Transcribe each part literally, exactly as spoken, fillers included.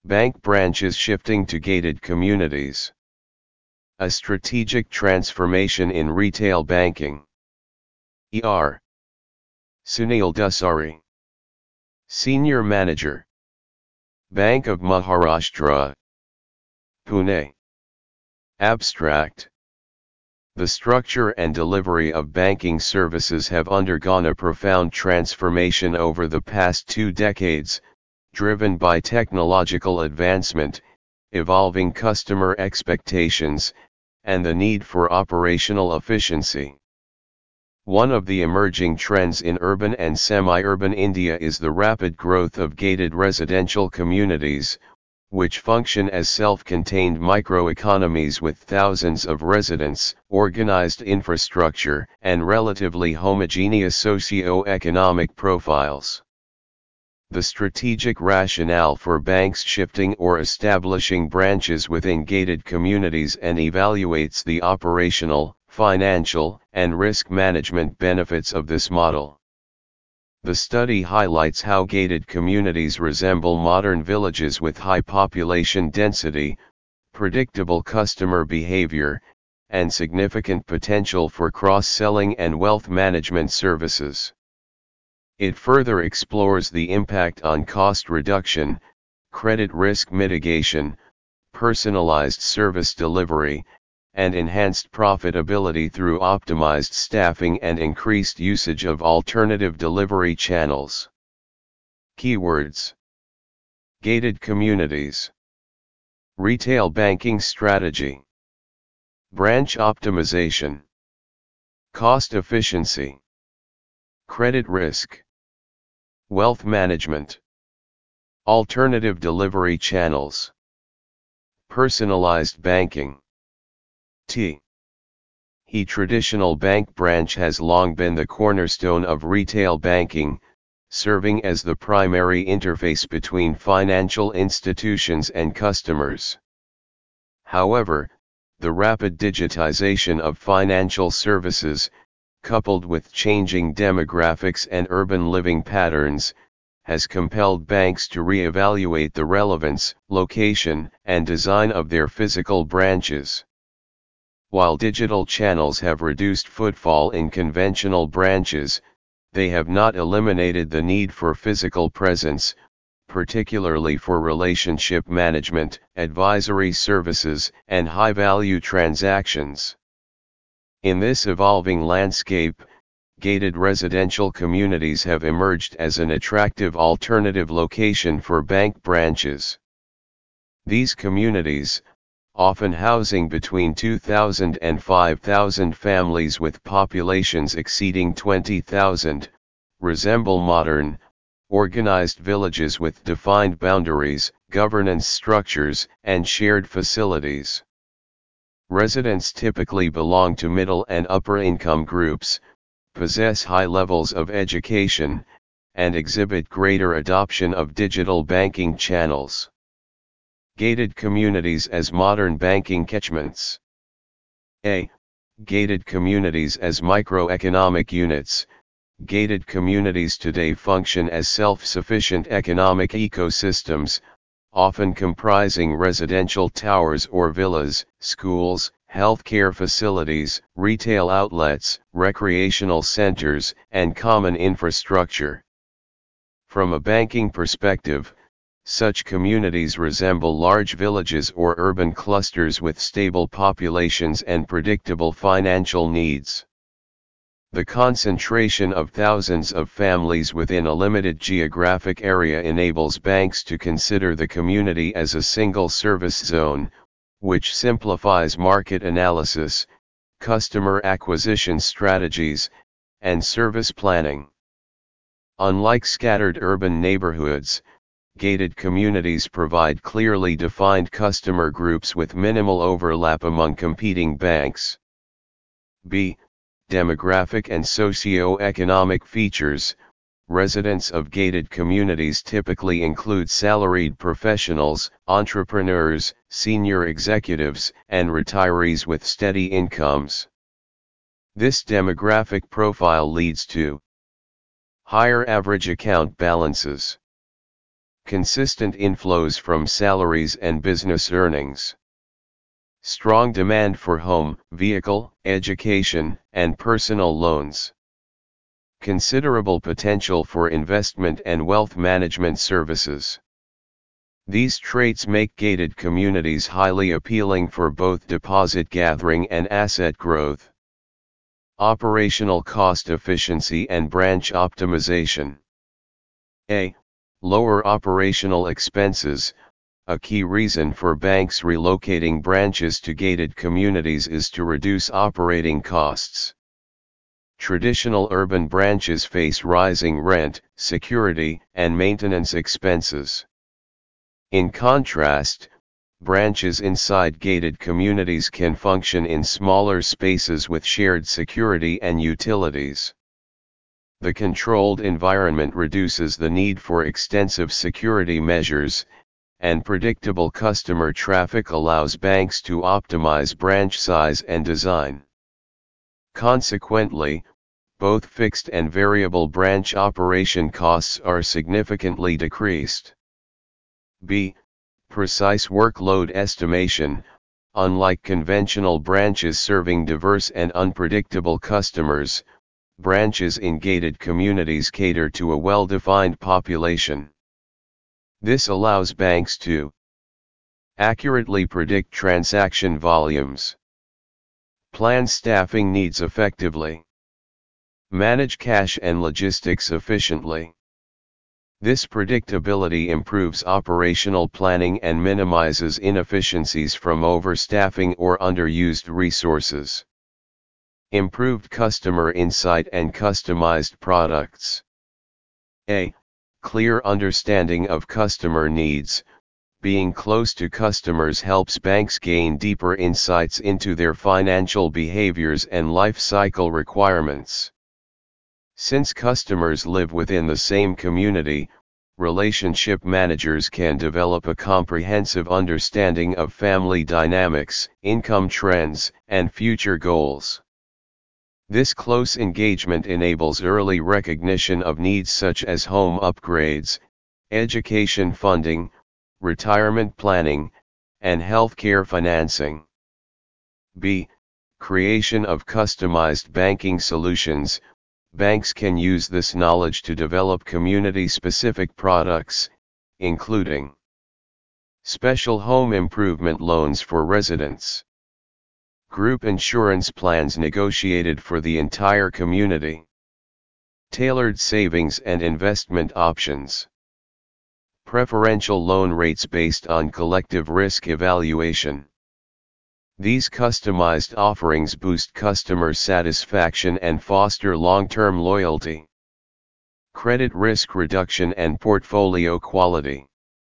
Bank branches shifting to gated communities. A strategic transformation in retail banking. E R Sunil Dusari, Senior Manager, Bank of Maharashtra, Pune. Abstract. The structure and delivery of banking services have undergone a profound transformation over the past two decades, driven by technological advancement, evolving customer expectations, and the need for operational efficiency. One of the emerging trends in urban and semi-urban India is the rapid growth of gated residential communities, which function as self-contained microeconomies with thousands of residents, organized infrastructure, and relatively homogeneous socio-economic profiles. The strategic rationale for banks shifting or establishing branches within gated communities and evaluates the operational, financial, and risk management benefits of this model. The study highlights how gated communities resemble modern villages with high population density, predictable customer behavior, and significant potential for cross-selling and wealth management services. It further explores the impact on cost reduction, credit risk mitigation, personalized service delivery, and enhanced profitability through optimized staffing and increased usage of alternative delivery channels. Keywords: gated communities, retail banking strategy, branch optimization, cost efficiency, credit risk, wealth management, alternative delivery channels, personalized banking. T. He traditional bank branch has long been the cornerstone of retail banking, serving as the primary interface between financial institutions and customers. However, the rapid digitization of financial services, coupled with changing demographics and urban living patterns, has compelled banks to re-evaluate the relevance, location, and design of their physical branches. While digital channels have reduced footfall in conventional branches, they have not eliminated the need for physical presence, particularly for relationship management, advisory services, and high-value transactions. In this evolving landscape, gated residential communities have emerged as an attractive alternative location for bank branches. These communities, often housing between two thousand and five thousand families with populations exceeding twenty thousand, resemble modern, organized villages with defined boundaries, governance structures, and shared facilities. Residents typically belong to middle and upper income groups, possess high levels of education, and exhibit greater adoption of digital banking channels. Gated communities as modern banking catchments. A. Gated communities as microeconomic units. Gated communities today function as self-sufficient economic ecosystems, often comprising residential towers or villas, schools, healthcare facilities, retail outlets, recreational centers, and common infrastructure. From a banking perspective, such communities resemble large villages or urban clusters with stable populations and predictable financial needs. The concentration of thousands of families within a limited geographic area enables banks to consider the community as a single service zone, which simplifies market analysis, customer acquisition strategies, and service planning. Unlike scattered urban neighborhoods, gated communities provide clearly defined customer groups with minimal overlap among competing banks. B. Demographic and socio-economic features. Residents of gated communities typically include salaried professionals, entrepreneurs, senior executives, and retirees with steady incomes. This demographic profile leads to higher average account balances, Consistent inflows from salaries and business earnings. Strong demand for home, vehicle, education, and personal loans. Considerable potential for investment and wealth management services. These traits make gated communities highly appealing for both deposit gathering and asset growth. Operational cost efficiency and branch optimization. A. Lower operational expenses. A key reason for banks relocating branches to gated communities is to reduce operating costs. Traditional urban branches face rising rent, security, and maintenance expenses. In contrast, branches inside gated communities can function in smaller spaces with shared security and utilities. The controlled environment reduces the need for extensive security measures, and predictable customer traffic allows banks to optimize branch size and design. Consequently, both fixed and variable branch operation costs are significantly decreased. B. Precise workload estimation. Unlike conventional branches serving diverse and unpredictable customers, branches in gated communities cater to a well-defined population. This allows banks to accurately predict transaction volumes, plan staffing needs effectively, manage cash and logistics efficiently. This predictability improves operational planning and minimizes inefficiencies from overstaffing or underused resources. Improved customer insight and customized products. A. Clear understanding of customer needs. Being close to customers helps banks gain deeper insights into their financial behaviors and life cycle requirements. Since customers live within the same community, relationship managers can develop a comprehensive understanding of family dynamics, income trends, and future goals. This close engagement enables early recognition of needs such as home upgrades, education funding, retirement planning, and healthcare financing. B. Creation of customized banking solutions. Banks can use this knowledge to develop community-specific products, including special home improvement loans for residents, group insurance plans negotiated for the entire community, tailored savings and investment options, preferential loan rates based on collective risk evaluation. These customized offerings boost customer satisfaction and foster long-term loyalty. Credit risk reduction and portfolio quality.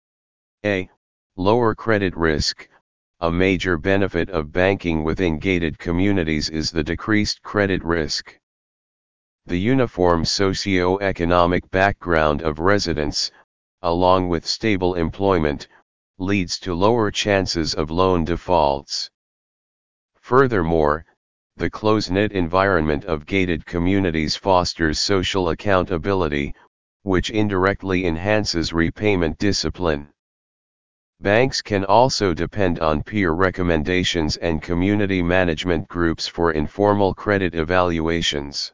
A. Lower credit risk. A major benefit of banking within gated communities is the decreased credit risk. The uniform socio-economic background of residents, along with stable employment, leads to lower chances of loan defaults. Furthermore, the close-knit environment of gated communities fosters social accountability, which indirectly enhances repayment discipline. Banks can also depend on peer recommendations and community management groups for informal credit evaluations.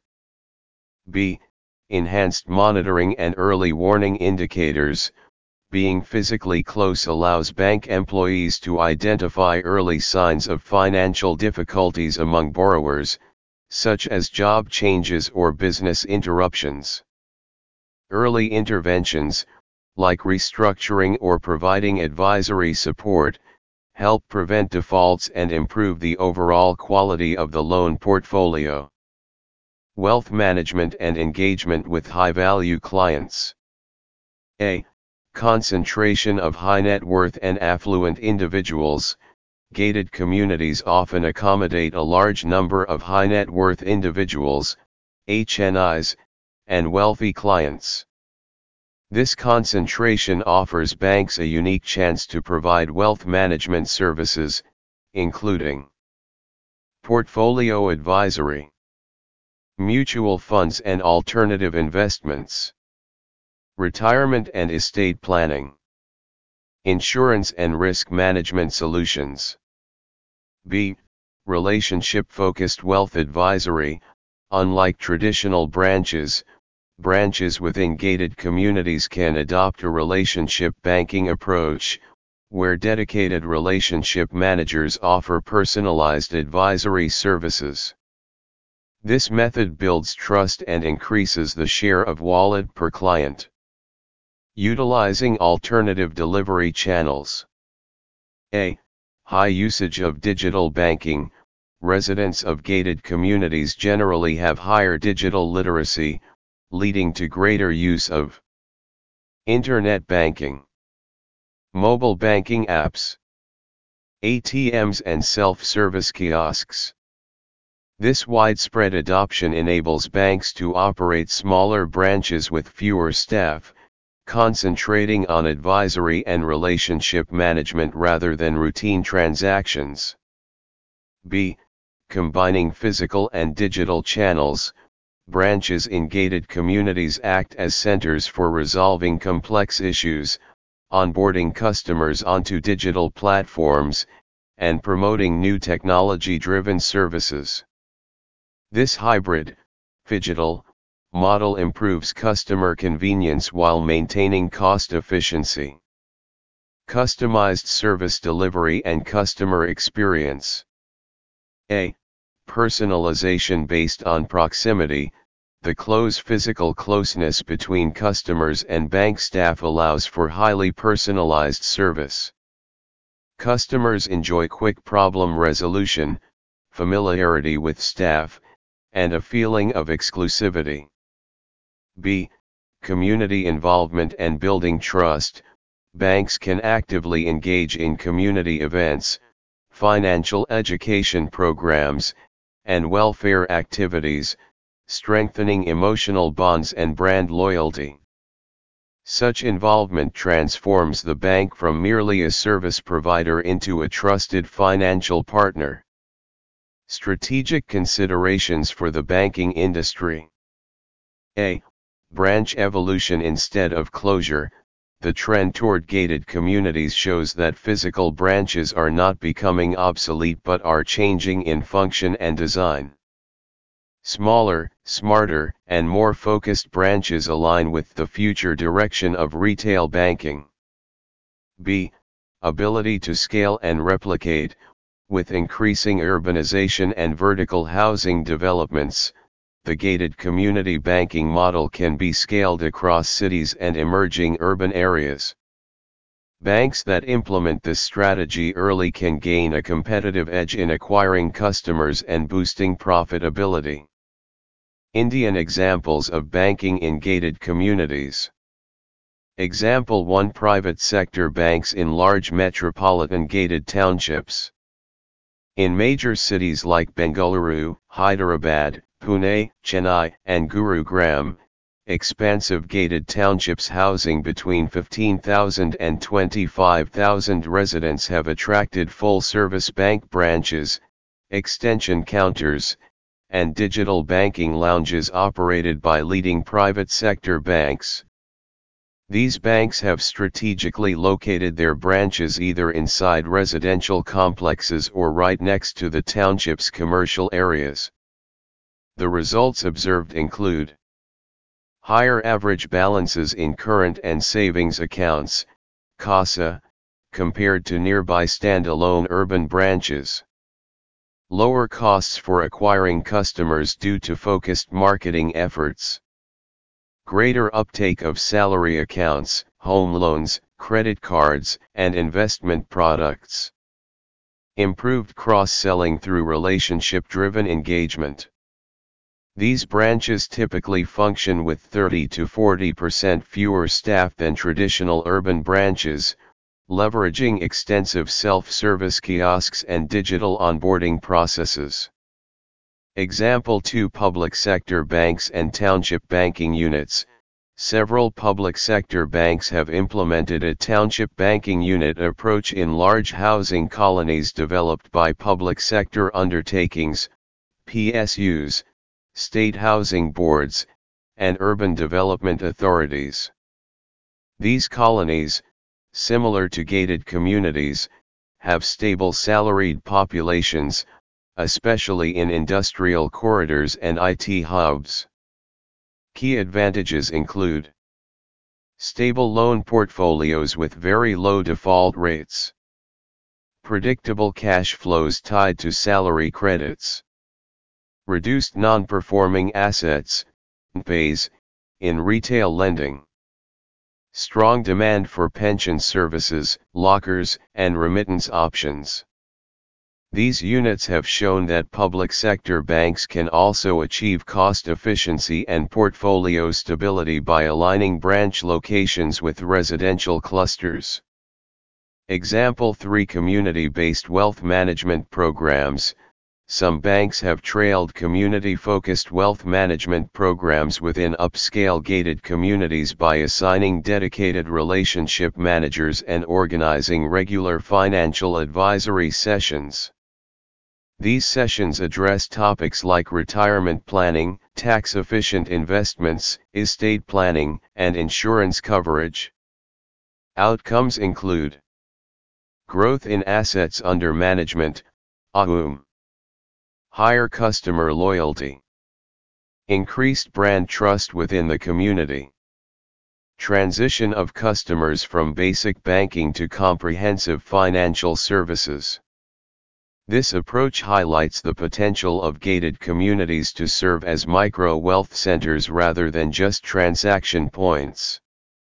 B. Enhanced monitoring and early warning indicators. Being physically close allows bank employees to identify early signs of financial difficulties among borrowers, such as job changes or business interruptions. Early interventions, like restructuring or providing advisory support, help prevent defaults and improve the overall quality of the loan portfolio. Wealth management and engagement with high-value clients. A. Concentration of high net worth and affluent individuals. Gated communities often accommodate a large number of high net worth individuals, H N Is, and wealthy clients. This concentration offers banks a unique chance to provide wealth management services, including portfolio advisory, mutual funds and alternative investments, Retirement and estate planning. Insurance and risk management solutions. B. Relationship-focused wealth advisory. Unlike traditional branches, branches within gated communities can adopt a relationship banking approach, where dedicated relationship managers offer personalized advisory services. This method builds trust and increases the share of wallet per client. Utilizing alternative delivery channels. A. High usage of digital banking. Residents of gated communities generally have higher digital literacy, leading to greater use of internet banking, mobile banking apps, A T Ms and self-service kiosks. This widespread adoption enables banks to operate smaller branches with fewer staff, concentrating on advisory and relationship management rather than routine transactions. B. Combining physical and digital channels. Branches in gated communities act as centers for resolving complex issues, onboarding customers onto digital platforms, and promoting new technology-driven services. This hybrid, phygital, model improves customer convenience while maintaining cost efficiency. Customized service delivery and customer experience. A. Personalization based on proximity. The close physical closeness between customers and bank staff allows for highly personalized service. Customers enjoy quick problem resolution, familiarity with staff, and a feeling of exclusivity. B. Community involvement and building trust. Banks can actively engage in community events, financial education programs, and welfare activities, strengthening emotional bonds and brand loyalty. Such involvement transforms the bank from merely a service provider into a trusted financial partner. Strategic considerations for the banking industry. A. Branch evolution instead of closure. The trend toward gated communities shows that physical branches are not becoming obsolete but are changing in function and design. Smaller, smarter, and more focused branches align with the future direction of retail banking. B. Ability to scale and replicate. With increasing urbanization and vertical housing developments, the gated community banking model can be scaled across cities and emerging urban areas. Banks that implement this strategy early can gain a competitive edge in acquiring customers and boosting profitability. Indian examples of banking in gated communities. Example one. Private sector banks in large metropolitan gated townships. In major cities like Bengaluru, Hyderabad, Pune, Chennai, and Gurugram, expansive gated townships housing between fifteen thousand and twenty-five thousand residents have attracted full-service bank branches, extension counters, and digital banking lounges operated by leading private sector banks. These banks have strategically located their branches either inside residential complexes or right next to the township's commercial areas. The results observed include higher average balances in current and savings accounts, CASA, compared to nearby standalone urban branches. Lower costs for acquiring customers due to focused marketing efforts. Greater uptake of salary accounts, home loans, credit cards, and investment products. Improved cross-selling through relationship-driven engagement. These branches typically function with thirty to forty percent fewer staff than traditional urban branches, leveraging extensive self-service kiosks and digital onboarding processes. Example two. Public sector banks and township banking units. Several public sector banks have implemented a township banking unit approach in large housing colonies developed by public sector undertakings, P S Us, state housing boards, and urban development authorities. These colonies, similar to gated communities, have stable salaried populations, especially in industrial corridors and I T hubs. Key advantages include stable loan portfolios with very low default rates, predictable cash flows tied to salary credits, reduced non-performing assets, N P As, in retail lending, strong demand for pension services, lockers, and remittance options. These units have shown that public sector banks can also achieve cost efficiency and portfolio stability by aligning branch locations with residential clusters. Example three Community-based wealth management programs. Some banks have trailed community-focused wealth management programs within upscale gated communities by assigning dedicated relationship managers and organizing regular financial advisory sessions. These sessions address topics like retirement planning, tax-efficient investments, estate planning, and insurance coverage. Outcomes include growth in assets under management, A U M, higher customer loyalty, increased brand trust within the community, transition of customers from basic banking to comprehensive financial services. This approach highlights the potential of gated communities to serve as micro-wealth centers rather than just transaction points.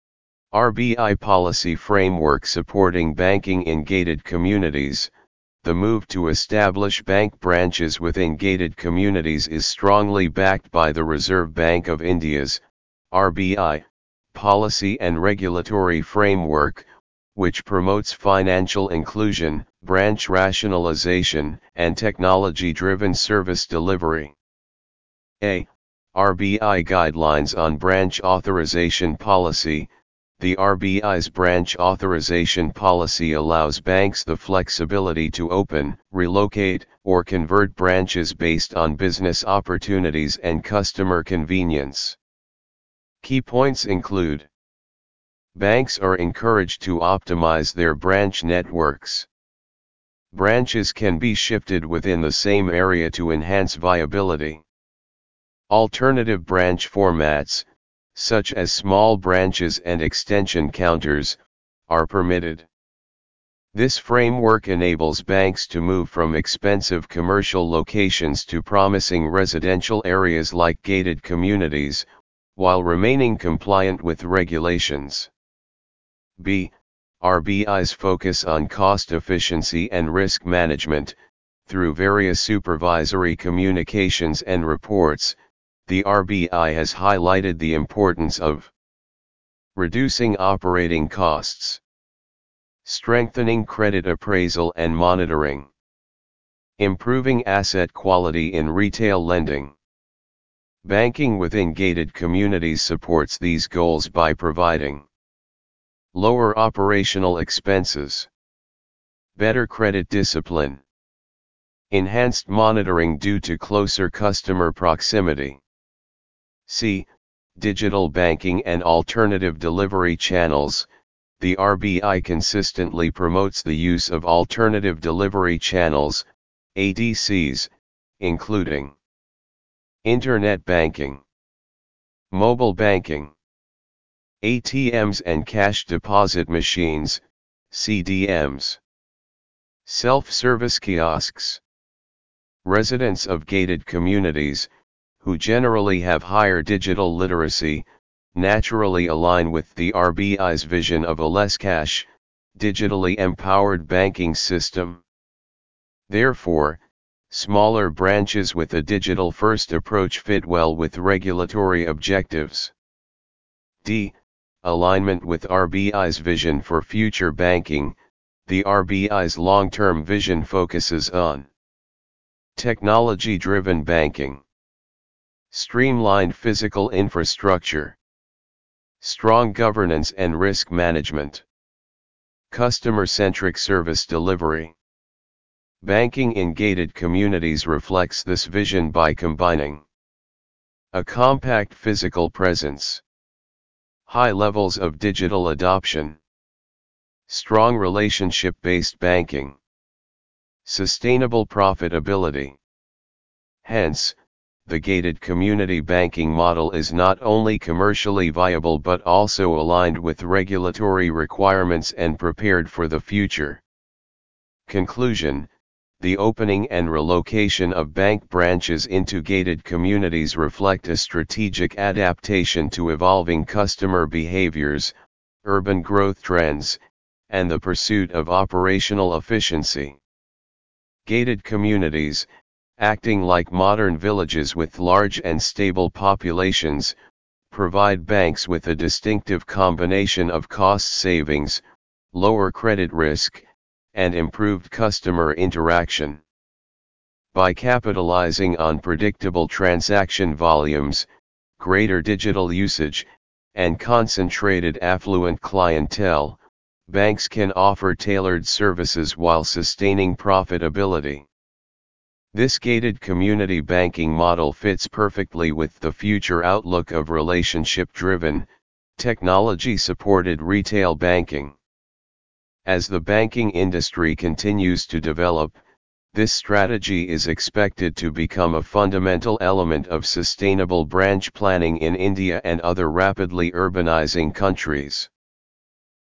R B I policy framework supporting banking in gated communities. The move to establish bank branches within gated communities is strongly backed by the Reserve Bank of India's, R B I, policy and regulatory framework, which promotes financial inclusion, branch rationalization, and technology-driven service delivery. A. R B I Guidelines on Branch Authorization Policy. The R B I's branch authorization policy allows banks the flexibility to open, relocate, or convert branches based on business opportunities and customer convenience. Key points include: banks are encouraged to optimize their branch networks. Branches can be shifted within the same area to enhance viability. Alternative branch formats, such as small branches and extension counters, are permitted. This framework enables banks to move from expensive commercial locations to promising residential areas like gated communities, while remaining compliant with regulations. B. R B I's focus on cost efficiency and risk management. Through various supervisory communications and reports, the R B I has highlighted the importance of reducing operating costs, strengthening credit appraisal and monitoring, improving asset quality in retail lending. Banking within gated communities supports these goals by providing lower operational expenses, better credit discipline, enhanced monitoring due to closer customer proximity. C. Digital banking and alternative delivery channels. The R B I consistently promotes the use of alternative delivery channels, A D Cs, including internet banking, mobile banking, A T Ms and cash deposit machines, C D Ms, self-service kiosks. Residents of gated communities, who generally have higher digital literacy, naturally align with the R B I's vision of a less cash, digitally empowered banking system. Therefore, smaller branches with a digital-first approach fit well with regulatory objectives. D. Alignment with R B I's vision for future banking. The R B I's long-term vision focuses on technology-driven banking, streamlined physical infrastructure, strong governance and risk management, customer-centric service delivery. Banking in gated communities reflects this vision by combining a compact physical presence, High levels of digital adoption. Strong relationship-based banking. Sustainable profitability. Hence, the gated community banking model is not only commercially viable but also aligned with regulatory requirements and prepared for the future. Conclusion: the opening and relocation of bank branches into gated communities reflect a strategic adaptation to evolving customer behaviors, urban growth trends, and the pursuit of operational efficiency. Gated communities, acting like modern villages with large and stable populations, provide banks with a distinctive combination of cost savings, lower credit risk, and improved customer interaction. By capitalizing on predictable transaction volumes, greater digital usage, and concentrated affluent clientele, banks can offer tailored services while sustaining profitability. This gated community banking model fits perfectly with the future outlook of relationship-driven, technology-supported retail banking. As the banking industry continues to develop, this strategy is expected to become a fundamental element of sustainable branch planning in India and other rapidly urbanizing countries.